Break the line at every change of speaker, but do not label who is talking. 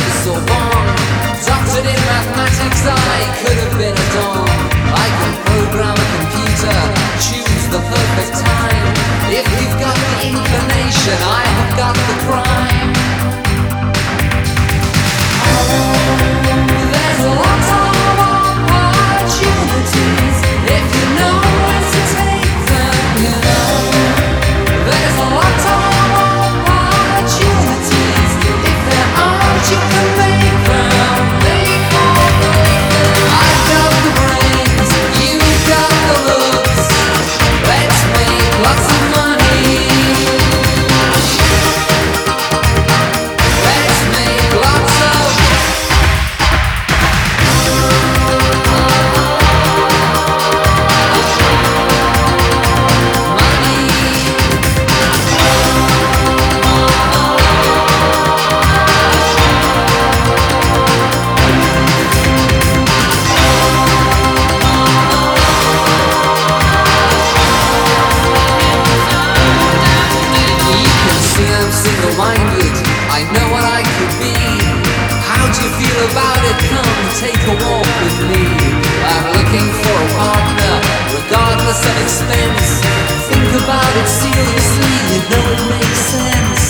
Sorbonne. Doctored in mathematics, I could have been a don. I can program a computer, choose the perfect time. If you've got the inclination, I have got the crime. There's a lot of opportunities if you know where to take them, you know. There's a lot of opportunities. If there aren't, you can make them. I've got the brains, you've got the looks. Let's make lots of money. Let's make lots of single-minded, I know what I could be. How do you feel about it? Come take a walk with me. I'm looking for a partner, regardless of expense. Think about it seriously, you know it makes sense.